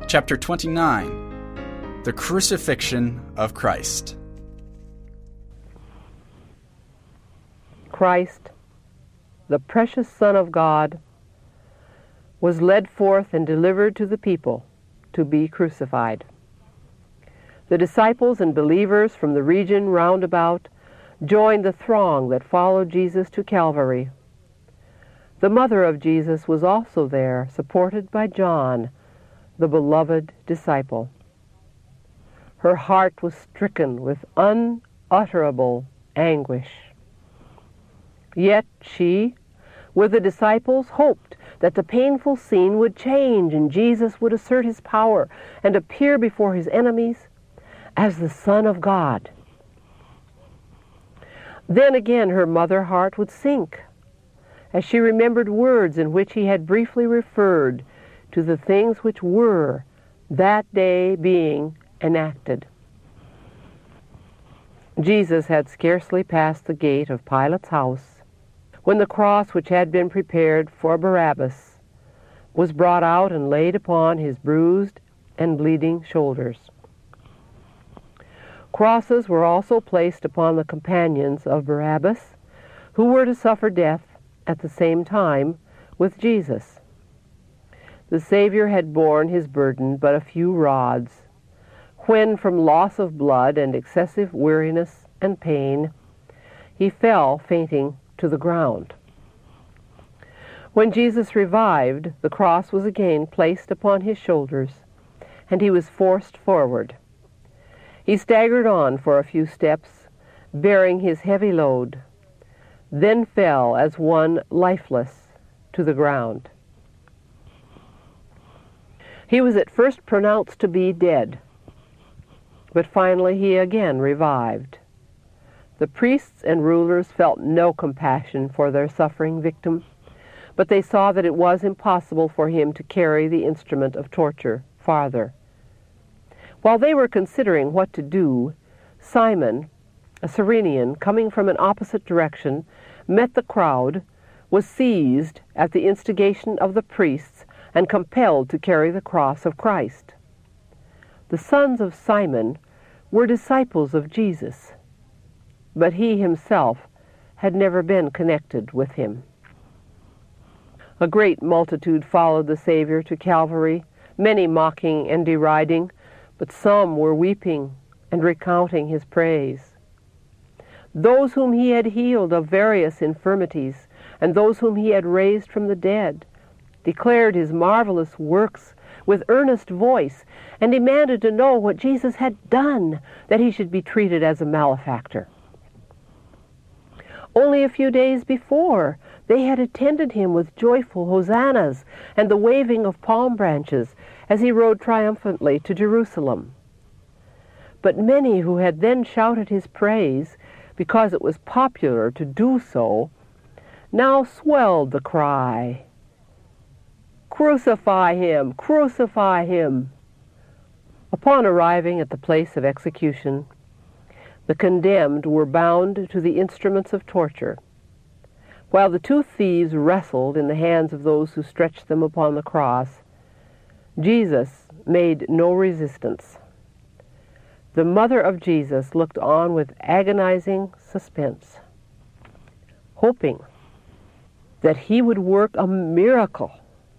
Chapter 29. The Crucifixion of Christ. Christ, the precious Son of God, was led forth and delivered to the people to be crucified. The disciples and believers from the region round about joined the throng that followed Jesus to Calvary. The mother of Jesus was also there, supported by John, the beloved disciple. Her heart was stricken with unutterable anguish. Yet she, with the disciples, hoped that the painful scene would change and Jesus would assert his power and appear before his enemies as the Son of God. Then again her mother heart would sink as she remembered words in which he had briefly referred to the things which were that day being enacted. Jesus had scarcely passed the gate of Pilate's house when the cross which had been prepared for Barabbas was brought out and laid upon his bruised and bleeding shoulders. Crosses were also placed upon the companions of Barabbas, who were to suffer death at the same time with Jesus. The Savior had borne his burden but a few rods, when from loss of blood and excessive weariness and pain, he fell fainting to the ground. When Jesus revived, the cross was again placed upon his shoulders, and he was forced forward. He staggered on for a few steps, bearing his heavy load, then fell as one lifeless to the ground. He was at first pronounced to be dead, but finally he again revived. The priests and rulers felt no compassion for their suffering victim, but they saw that it was impossible for him to carry the instrument of torture farther. While they were considering what to do, Simon, a Cyrenian, coming from an opposite direction, met the crowd, was seized at the instigation of the priests, and compelled to carry the cross of Christ. The sons of Simon were disciples of Jesus, but he himself had never been connected with him. A great multitude followed the Savior to Calvary, many mocking and deriding, but some were weeping and recounting his praise. Those whom he had healed of various infirmities, and those whom he had raised from the dead, declared his marvelous works with earnest voice, and demanded to know what Jesus had done that he should be treated as a malefactor. Only a few days before, they had attended him with joyful hosannas and the waving of palm branches as he rode triumphantly to Jerusalem. But many who had then shouted his praise because it was popular to do so, now swelled the cry, "Crucify him! Crucify him!" Upon arriving at the place of execution, the condemned were bound to the instruments of torture, while the two thieves wrestled in the hands of those who stretched them upon the cross. Jesus made no resistance. The mother of Jesus looked on with agonizing suspense, hoping that he would work a miracle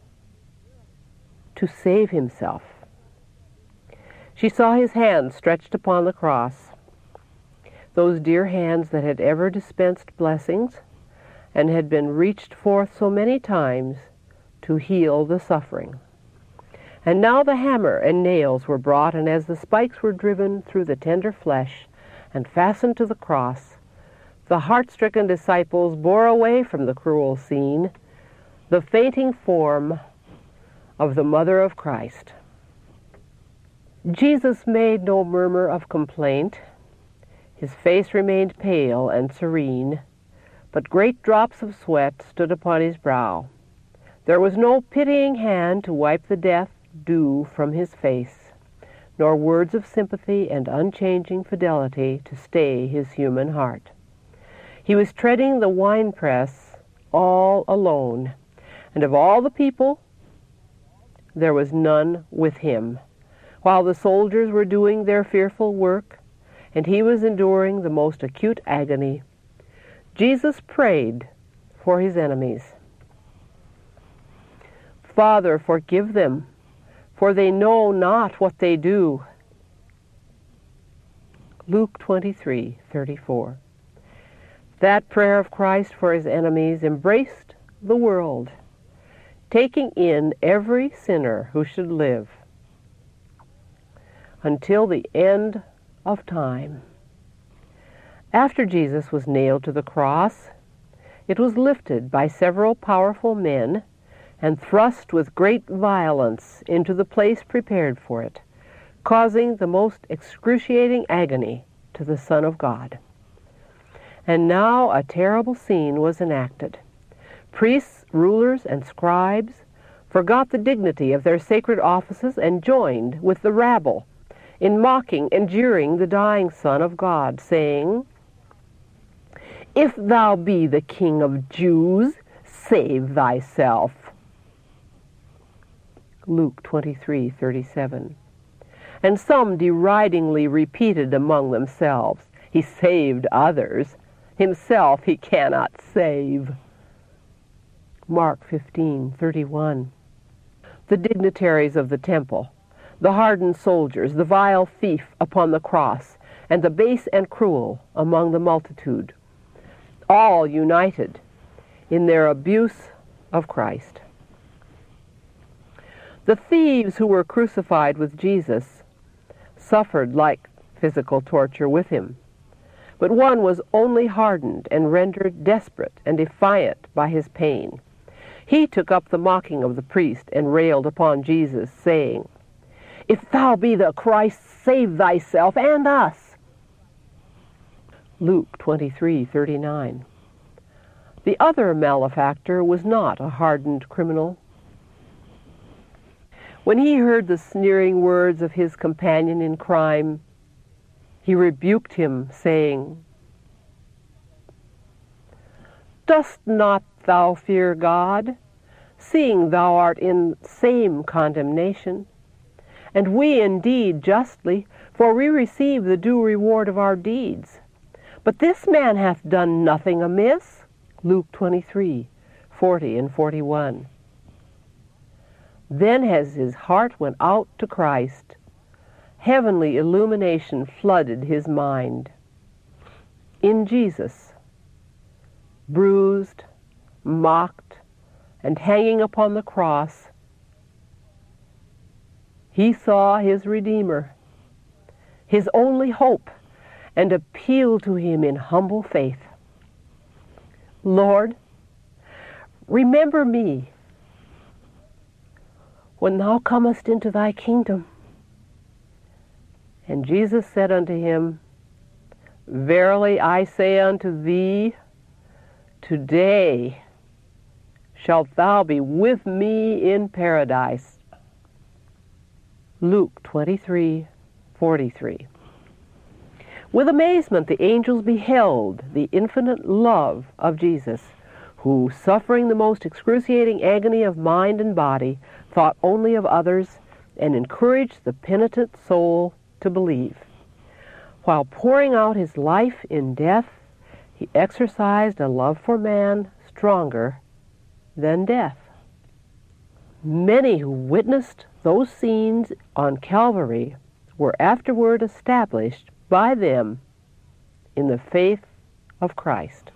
to save himself. She saw his hands stretched upon the cross, those dear hands that had ever dispensed blessings and had been reached forth so many times to heal the suffering. And now the hammer and nails were brought, and as the spikes were driven through the tender flesh and fastened to the cross, the heart-stricken disciples bore away from the cruel scene the fainting form of the mother of Christ. Jesus made no murmur of complaint. His face remained pale and serene, but great drops of sweat stood upon his brow. There was no pitying hand to wipe the death dew from his face, nor words of sympathy and unchanging fidelity to stay his human heart. He was treading the winepress all alone, and of all the people, there was none with him. While the soldiers were doing their fearful work, and he was enduring the most acute agony, Jesus prayed for his enemies. Father, forgive them, for they know not what they do. Luke 23:34. That prayer of Christ for his enemies embraced the world, taking in every sinner who should live until the end of time. After Jesus was nailed to the cross, it was lifted by several powerful men and thrust with great violence into the place prepared for it, causing the most excruciating agony to the Son of God. And now a terrible scene was enacted. Priests, rulers, and scribes forgot the dignity of their sacred offices and joined with the rabble in mocking and jeering the dying Son of God, saying, "If thou be the King of Jews, save thyself." Luke 23:37. And some deridingly repeated among themselves, "He saved others, himself he cannot save." Mark 15:31. The dignitaries of the temple, the hardened soldiers, the vile thief upon the cross, and the base and cruel among the multitude, all united in their abuse of Christ. The thieves who were crucified with Jesus suffered like physical torture with him, but one was only hardened and rendered desperate and defiant by his pain. He took up the mocking of the priest and railed upon Jesus, saying, "If thou be the Christ, save thyself and us." Luke 23:39. The other malefactor was not a hardened criminal. When he heard the sneering words of his companion in crime, he rebuked him, saying, "Dost not thou fear God, seeing thou art in same condemnation? And we indeed justly, for we receive the due reward of our deeds. But this man hath done nothing amiss." Luke 23:40 and 41. Then as his heart went out to Christ, heavenly illumination flooded his mind. In Jesus, bruised, mocked, and hanging upon the cross, he saw his Redeemer, his only hope, and appealed to him in humble faith. "Lord, remember me when thou comest into thy kingdom." And Jesus said unto him, "Verily I say unto thee, today shalt thou be with me in paradise." Luke 23:43. With amazement the angels beheld the infinite love of Jesus, who, suffering the most excruciating agony of mind and body, thought only of others and encouraged the penitent soul to believe. While pouring out his life in death, he exercised a love for man stronger than death. Many who witnessed those scenes on Calvary were afterward established by them in the faith of Christ.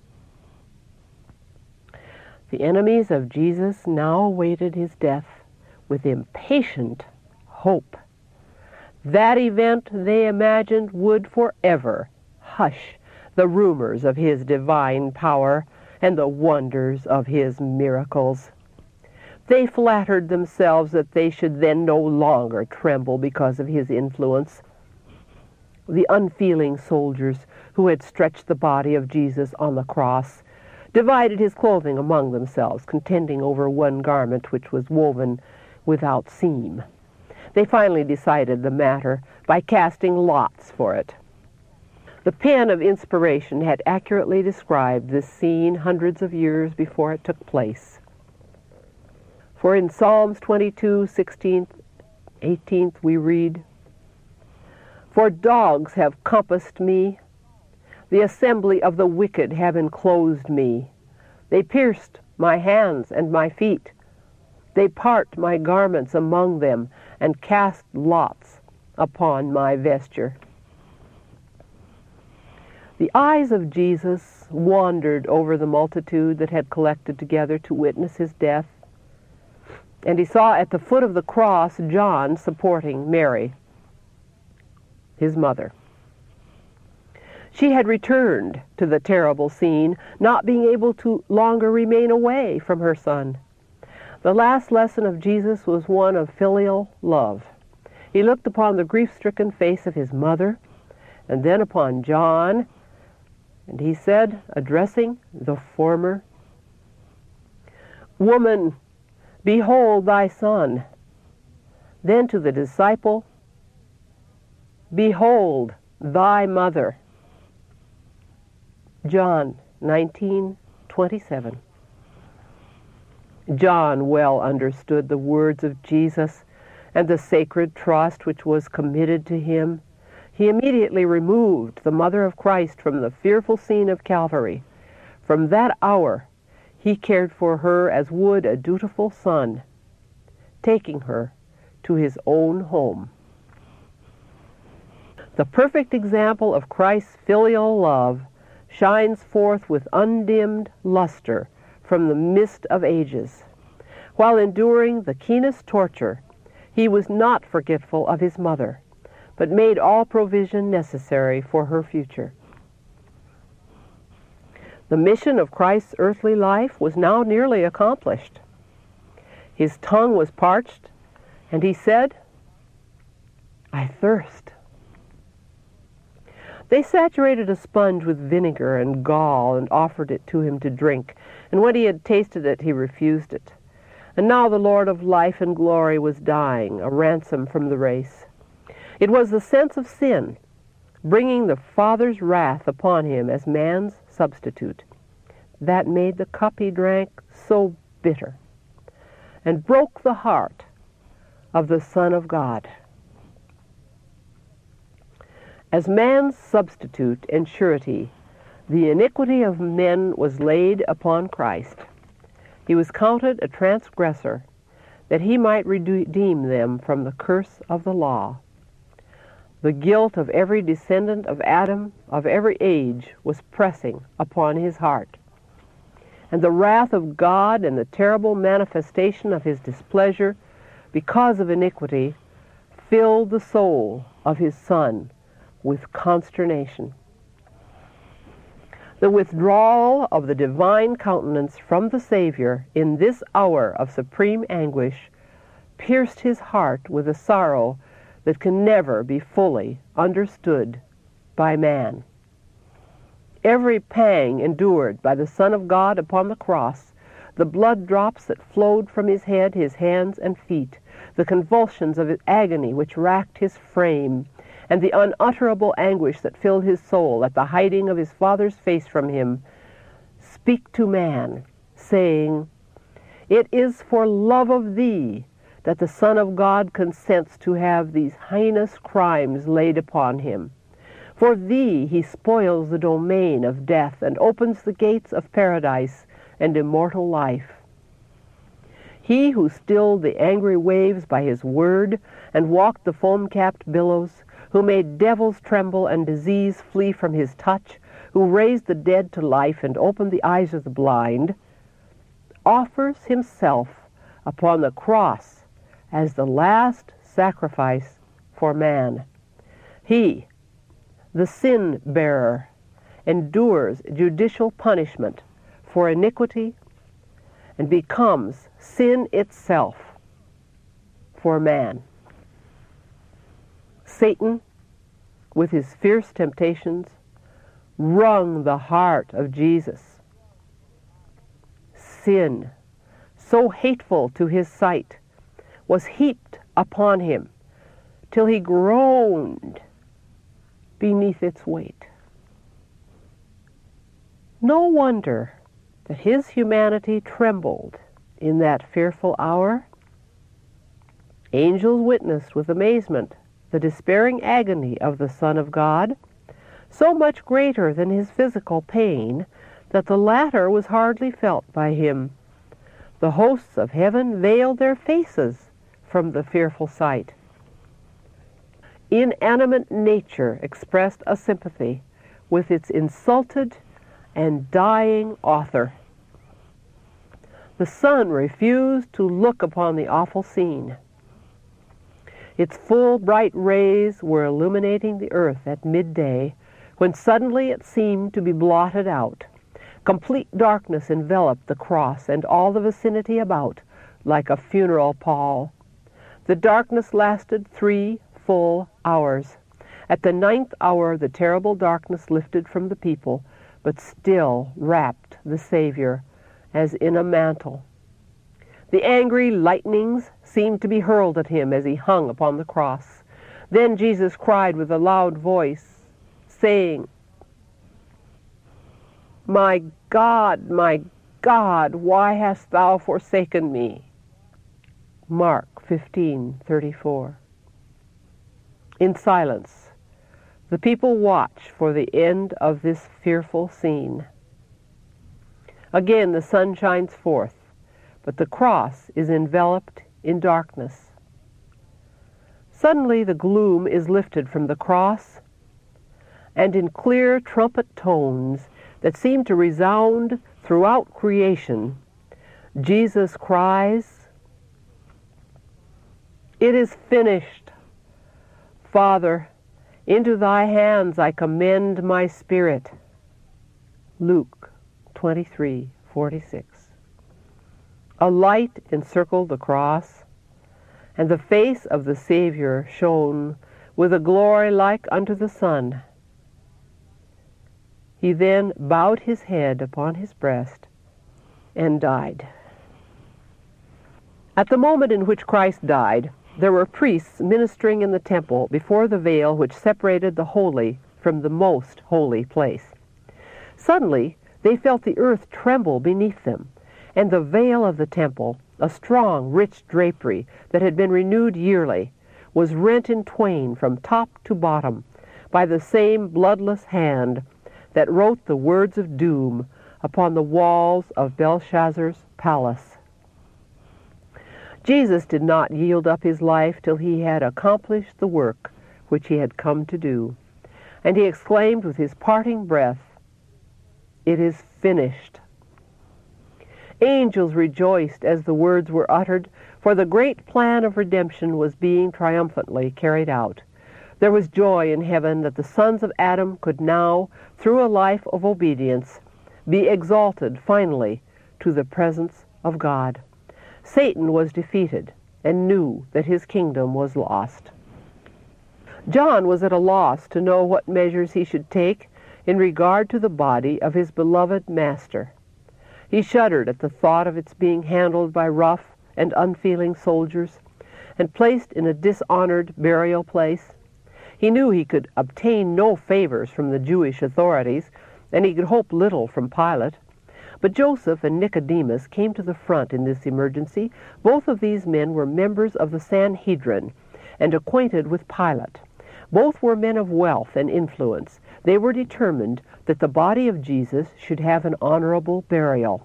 The enemies of Jesus now awaited his death with impatient hope. That event, they imagined, would forever hush the rumors of his divine power and the wonders of his miracles. They flattered themselves that they should then no longer tremble because of his influence. The unfeeling soldiers who had stretched the body of Jesus on the cross divided his clothing among themselves, contending over one garment which was woven without seam. They finally decided the matter by casting lots for it. The pen of inspiration had accurately described this scene hundreds of years before it took place. For in Psalms 22, 16th, 18th, we read, "For dogs have compassed me, the assembly of the wicked have enclosed me. They pierced my hands and my feet. They part my garments among them and cast lots upon my vesture." The eyes of Jesus wandered over the multitude that had collected together to witness his death, and he saw at the foot of the cross John supporting Mary, his mother. She had returned to the terrible scene, not being able to longer remain away from her son. The last lesson of Jesus was one of filial love. He looked upon the grief-stricken face of his mother, and then upon John, and he said, addressing the former, "Woman, behold thy son." Then to the disciple, "Behold thy mother." John 19:27. John well understood the words of Jesus and the sacred trust which was committed to him. He immediately removed the mother of Christ from the fearful scene of Calvary. From that hour, he cared for her as would a dutiful son, taking her to his own home. The perfect example of Christ's filial love shines forth with undimmed luster from the mist of ages. While enduring the keenest torture, he was not forgetful of his mother, but made all provision necessary for her future. The mission of Christ's earthly life was now nearly accomplished. His tongue was parched, and he said, "I thirst." They saturated a sponge with vinegar and gall and offered it to him to drink, and when he had tasted it, he refused it. And now the Lord of life and glory was dying, a ransom from the race. It was the sense of sin, bringing the Father's wrath upon him as man's substitute, that made the cup he drank so bitter, and broke the heart of the Son of God. As man's substitute and surety, the iniquity of men was laid upon Christ. He was counted a transgressor, that he might redeem them from the curse of the law. The guilt of every descendant of Adam of every age was pressing upon his heart. And the wrath of God and the terrible manifestation of his displeasure because of iniquity filled the soul of his Son with consternation. The withdrawal of the divine countenance from the Savior in this hour of supreme anguish pierced his heart with a sorrow that can never be fully understood by man. Every pang endured by the Son of God upon the cross, the blood drops that flowed from his head, his hands, and feet, the convulsions of his agony which racked his frame, and the unutterable anguish that filled his soul at the hiding of his Father's face from him, speak to man, saying, "It is for love of thee that the Son of God consents to have these heinous crimes laid upon him. For thee he spoils the domain of death and opens the gates of paradise and immortal life. He who stilled the angry waves by his word and walked the foam-capped billows, who made devils tremble and disease flee from his touch, who raised the dead to life and opened the eyes of the blind, offers himself upon the cross as the last sacrifice for man. He, the sin-bearer, endures judicial punishment for iniquity and becomes sin itself for man. Satan, with his fierce temptations, wrung the heart of Jesus. Sin, so hateful to his sight, was heaped upon him till he groaned beneath its weight. No wonder that his humanity trembled in that fearful hour? Angels witnessed with amazement the despairing agony of the Son of God, so much greater than his physical pain that the latter was hardly felt by him. The hosts of heaven veiled their faces from the fearful sight. Inanimate nature expressed a sympathy with its insulted and dying author. The sun refused to look upon the awful scene. Its full bright rays were illuminating the earth at midday, when suddenly it seemed to be blotted out. Complete darkness enveloped the cross and all the vicinity about, like a funeral pall. The darkness lasted 3 full hours. At the 9th hour, the terrible darkness lifted from the people, but still wrapped the Savior as in a mantle. The angry lightnings seemed to be hurled at him as he hung upon the cross. Then Jesus cried with a loud voice, saying, my God, why hast thou forsaken me?" Mark 15:34. In silence, the people watch for the end of this fearful scene. Again the sun shines forth, but the cross is enveloped in darkness. Suddenly the gloom is lifted from the cross, and in clear trumpet tones that seem to resound throughout creation, Jesus cries, "It is finished. Father, into thy hands I commend my spirit." Luke 23:46. A light encircled the cross, and the face of the Savior shone with a glory like unto the sun. He then bowed his head upon his breast and died. At the moment in which Christ died, there were priests ministering in the temple before the veil which separated the holy from the most holy place. Suddenly, they felt the earth tremble beneath them, and the veil of the temple, a strong, rich drapery that had been renewed yearly, was rent in twain from top to bottom by the same bloodless hand that wrote the words of doom upon the walls of Belshazzar's palace. Jesus did not yield up his life till he had accomplished the work which he had come to do, and he exclaimed with his parting breath, "It is finished." Angels rejoiced as the words were uttered, for the great plan of redemption was being triumphantly carried out. There was joy in heaven that the sons of Adam could now, through a life of obedience, be exalted finally to the presence of God. Satan was defeated and knew that his kingdom was lost. John was at a loss to know what measures he should take in regard to the body of his beloved Master. He shuddered at the thought of its being handled by rough and unfeeling soldiers and placed in a dishonored burial place. He knew he could obtain no favors from the Jewish authorities, and he could hope little from Pilate. But Joseph and Nicodemus came to the front in this emergency. Both of these men were members of the Sanhedrin and acquainted with Pilate. Both were men of wealth and influence. They were determined that the body of Jesus should have an honorable burial.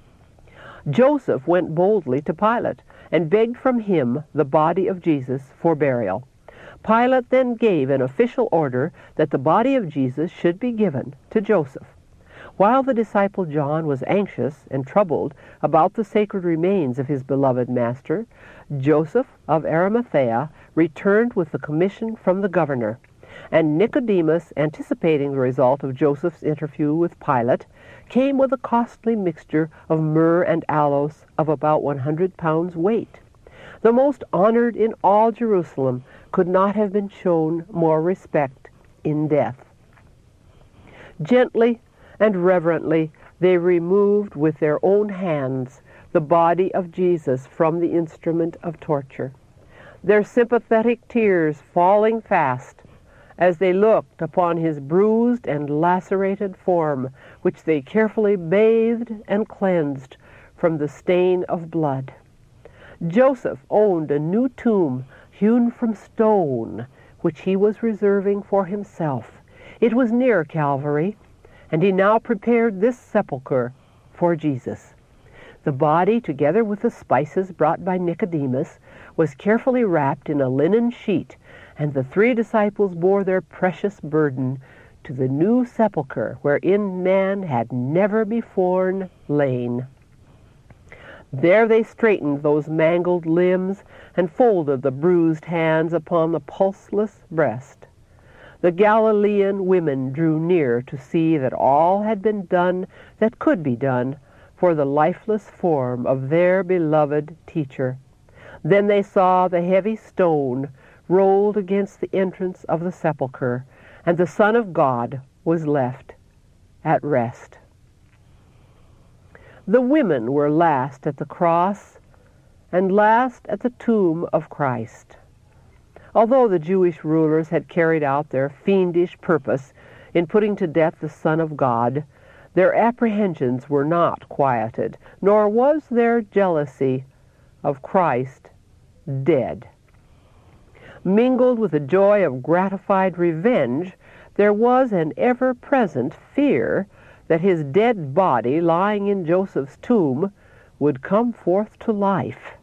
Joseph went boldly to Pilate and begged from him the body of Jesus for burial. Pilate then gave an official order that the body of Jesus should be given to Joseph. While the disciple John was anxious and troubled about the sacred remains of his beloved Master, Joseph of Arimathea returned with the commission from the governor, and Nicodemus, anticipating the result of Joseph's interview with Pilate, came with a costly mixture of myrrh and aloes of about 100 pounds weight. The most honored in all Jerusalem could not have been shown more respect in death. Gently and reverently they removed with their own hands the body of Jesus from the instrument of torture, their sympathetic tears falling fast as they looked upon his bruised and lacerated form, which they carefully bathed and cleansed from the stain of blood. Joseph owned a new tomb hewn from stone, which he was reserving for himself. It was near Calvary, and he now prepared this sepulchre for Jesus. The body, together with the spices brought by Nicodemus, was carefully wrapped in a linen sheet, and the 3 disciples bore their precious burden to the new sepulchre wherein man had never before lain. There they straightened those mangled limbs and folded the bruised hands upon the pulseless breast. The Galilean women drew near to see that all had been done that could be done for the lifeless form of their beloved teacher. Then they saw the heavy stone rolled against the entrance of the sepulchre, and the Son of God was left at rest. The women were last at the cross and last at the tomb of Christ. Although the Jewish rulers had carried out their fiendish purpose in putting to death the Son of God, their apprehensions were not quieted, nor was their jealousy of Christ dead. Mingled with the joy of gratified revenge, there was an ever-present fear that his dead body lying in Joseph's tomb would come forth to life.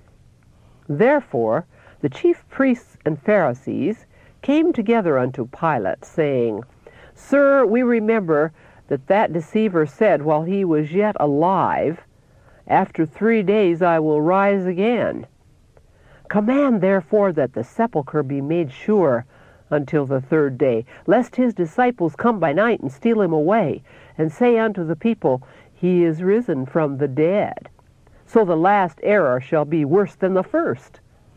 Therefore, the chief priests and Pharisees came together unto Pilate, saying, Sir, we remember that deceiver said while he was yet alive, After 3 days I will rise again. Command therefore that the sepulchre be made sure until the 3rd day, lest his disciples come by night and steal him away, and say unto the people, He is risen from the dead. So the last error shall be worse than the first.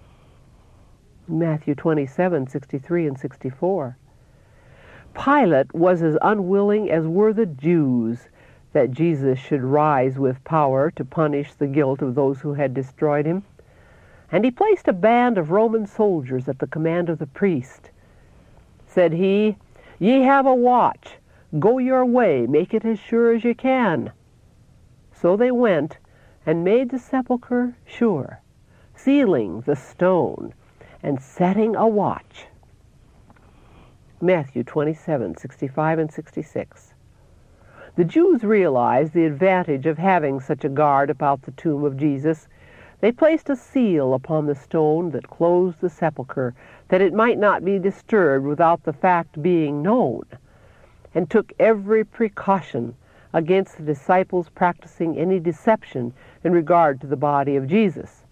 Matthew 27:63 and 64. Pilate was as unwilling as were the Jews that Jesus should rise with power to punish the guilt of those who had destroyed him. And he placed a band of Roman soldiers at the command of the priest. Said he, Ye have a watch. Go your way, make it as sure as you can. So they went and made the sepulchre sure, sealing the stone and setting a watch. Matthew 27:65 and 66. The Jews realized the advantage of having such a guard about the tomb of Jesus. They placed a seal upon the stone that closed the sepulchre, that it might not be disturbed without the fact being known, and took every precaution against the disciples practicing any deception in regard to the body of Jesus.